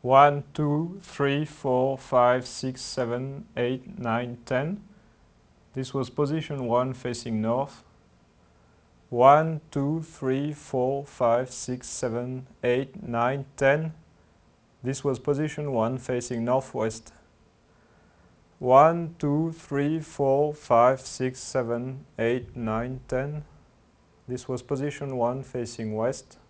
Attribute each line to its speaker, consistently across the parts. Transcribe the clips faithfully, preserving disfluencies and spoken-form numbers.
Speaker 1: one, two, three, four, five, six, seven, eight, nine, ten. This was position one facing north. one, two, three, four, five, six, seven, eight, nine, ten. This was position one facing northwest. one, two, three, four, five, six, seven, eight, nine, ten. This was position one facing west.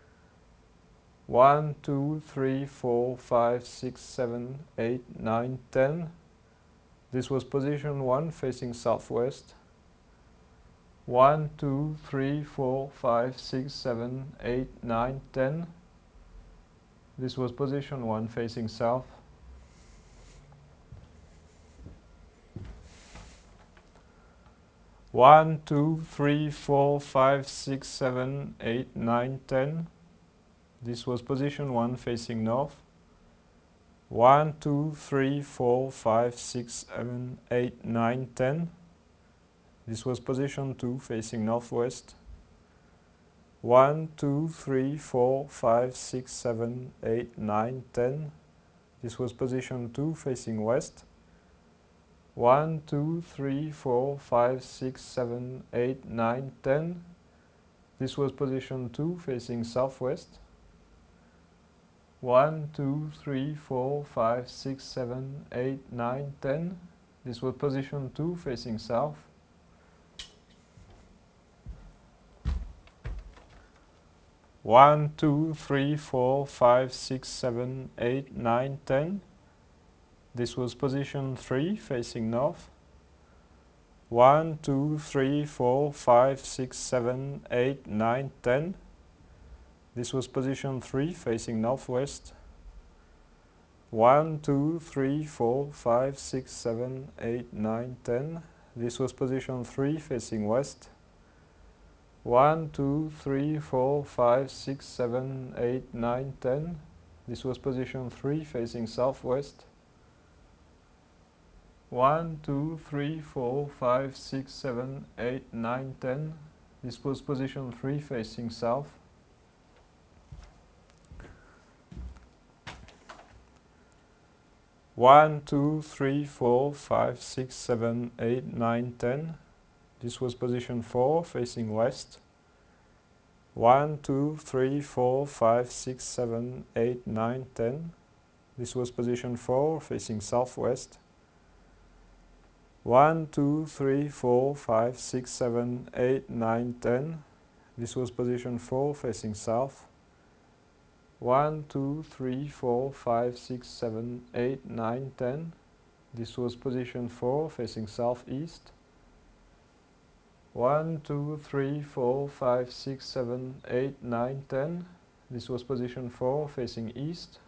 Speaker 1: one, two, three, four, five, six, seven, eight, nine, ten. This was position one facing southwest. one, two, three, four, five, six, seven, eight, nine, ten. This was position one facing south. one, two, three, four, five, six, seven, eight, nine, ten. This was position one facing north. one, two, three, four, five, six, seven, eight, nine, ten. This was position two facing northwest. one, two, three, four, five, six, seven, eight, nine, ten. This was position two facing west. one, two, three, four, five, six, seven, eight, nine, ten. This was position two facing southwest. one, two, three, four, five, six, seven, eight, nine, ten. This was position two facing south. one, two, three, four, five, six, seven, eight, nine, ten. This was position three facing north. one, two, three, four, five, six, seven, eight, nine, ten. This was position three facing northwest. one, two, three, four, five, six, seven, eight, nine, ten. This was position three facing west. one, two, three, four, five, six, seven, eight, nine, ten. This was position three facing southwest. one, two, three, four, five, six, seven, eight, nine, ten. This was position three facing south. one, two, three, four, five, six, seven, eight, nine, ten. This was position four facing west. one, two, three, four, five, six, seven, eight, nine, ten. This was position four facing southwest. one, two, three, four, five, six, seven, eight, nine, ten. This was position four facing south. one, two, three, four, five, six, seven, eight, nine, ten. This was position four facing southeast. one, two, three, four, five, six, seven, eight, nine, ten. This was position four facing east.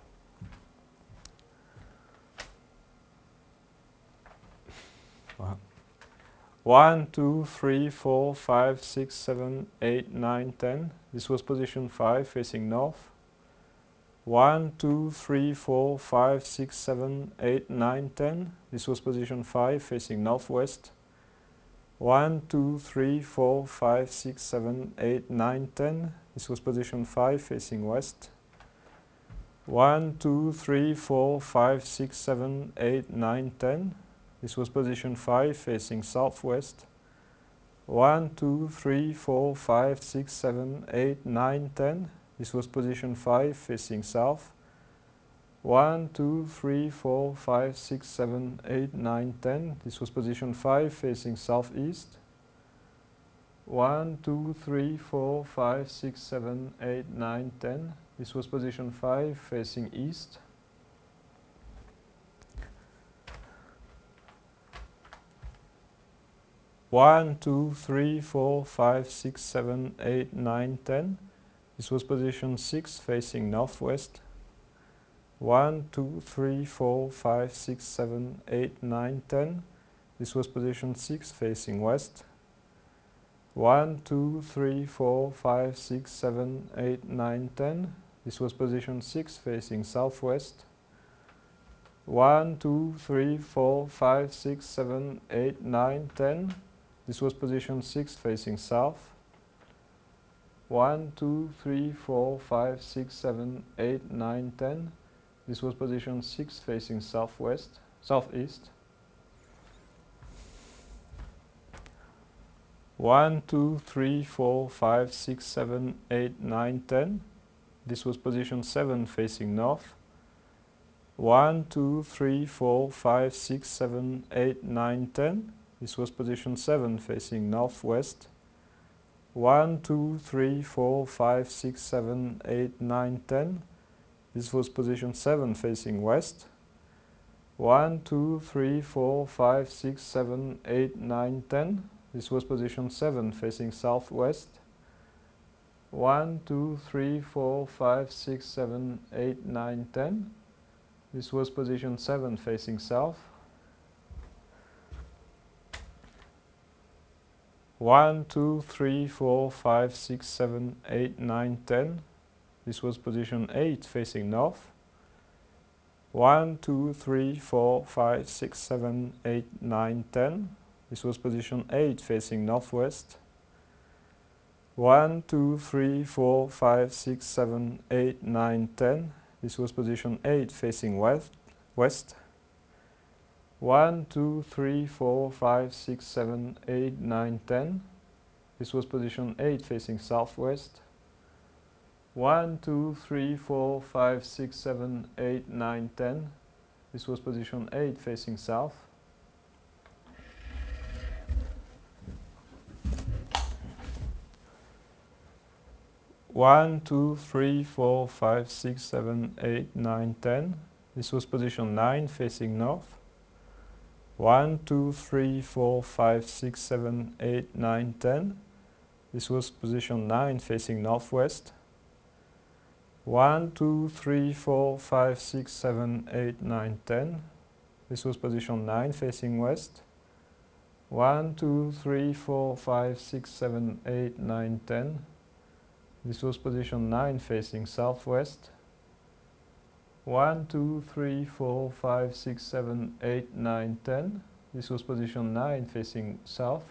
Speaker 1: Wow. one, two, three, four, five, six, seven, eight, nine, ten. This was position five facing north. one, two, three, four, five, six, seven, eight, nine, ten. This was position five facing northwest. one, two, three, four, five, six, seven, eight, nine, ten. This was position five facing west. one, two, three, four, five, six, seven, eight, nine, ten. This was position five facing southwest. one, two, three, four, five, six, seven, eight, nine, ten. This was position five facing south. one, two, three, four, five, six, seven, eight, nine, ten. This was position five facing southeast. one, two, three, four, five, six, seven, eight, nine, ten. This was position five facing east. one, two, three, four, five, six, seven, eight, nine, ten. This was position six facing northwest. one, two, three, four, five, six, seven, eight, nine, ten. This was position six facing west. one, two, three, four, five, six, seven, eight, nine, ten. This was position six facing southwest. one, two, three, four, five, six, seven, eight, nine, ten. This was position six facing south. one, two, three, four, five, six, seven, eight, nine, ten. This was position six facing southwest, southeast. one, two, three, four, five, six, seven, eight, nine, ten. This was position seven facing north. one, two, three, four, five, six, seven, eight, nine, ten. This was position seven facing northwest. one, two, three, four, five, six, seven, eight, nine, ten. This was position seven facing west. one, two, three, four, five, six, seven, eight, nine, ten. This was position seven facing southwest. one, two, three, four, five, six, seven, eight, nine, ten. This was position seven facing south. one, two, three, four, five, six, seven, eight, nine, ten. This was position eight facing north. one, two, three, four, five, six, seven, eight, nine, ten. This was position eight facing northwest. one, two, three, four, five, six, seven, eight, nine, ten. This was position eight facing west. west. one, two, three, four, five, six, seven, eight, nine, ten. This was position eight facing southwest. one, two, three, four, five, six, seven, eight, nine, ten. This was position eight facing south. one, two, three, four, five, six, seven, eight, nine, ten. This was position nine facing north. one, two, three, four, five, six, seven, eight, nine, ten. This was position nine facing northwest. one, two, three, four, five, six, seven, eight, nine, ten. This was position nine facing west. one, two, three, four, five, six, seven, eight, nine, ten. This was position nine facing southwest. one, two, three, four, five, six, seven, eight, nine, ten. This was position nine facing south.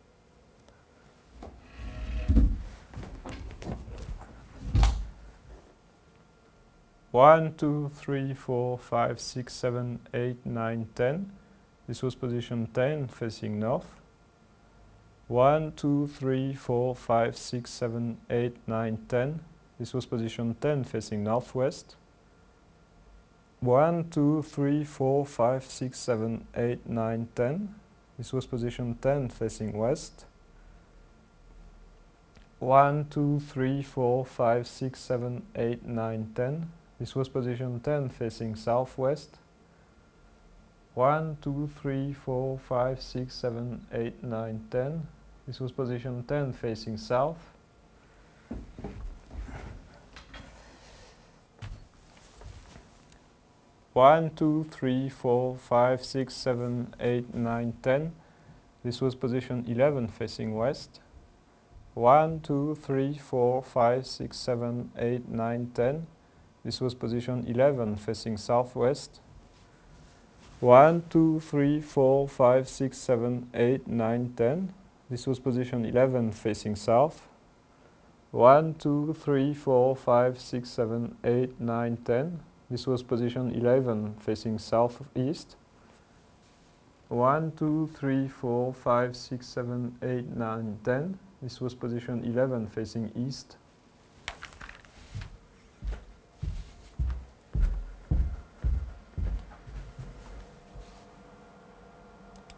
Speaker 1: one, two, three, four, five, six, seven, eight, nine, ten. This was position ten facing north. one, two, three, four, five, six, seven, eight, nine, ten. This was position ten facing northwest. one, two, three, four, five, six, seven, eight, nine, ten. This was position ten facing west. one, two, three, four, five, six, seven, eight, nine, ten. This was position ten facing southwest. one, two, three, four, five, six, seven, eight, nine, ten. This was position ten facing south. one, two, three, four, five, six, seven, eight, nine, ten. This was position eleven facing west. one, two, three, four, five, six, seven, eight, nine, ten. This was position eleven facing southwest. one, two, three, four, five, six, seven, eight, nine, ten. This was position eleven facing south. one, two, three, four, five, six, seven, eight, nine, ten. This was position eleven facing southeast. one, two, three, four, five, six, seven, eight, nine, ten. This was position eleven facing east.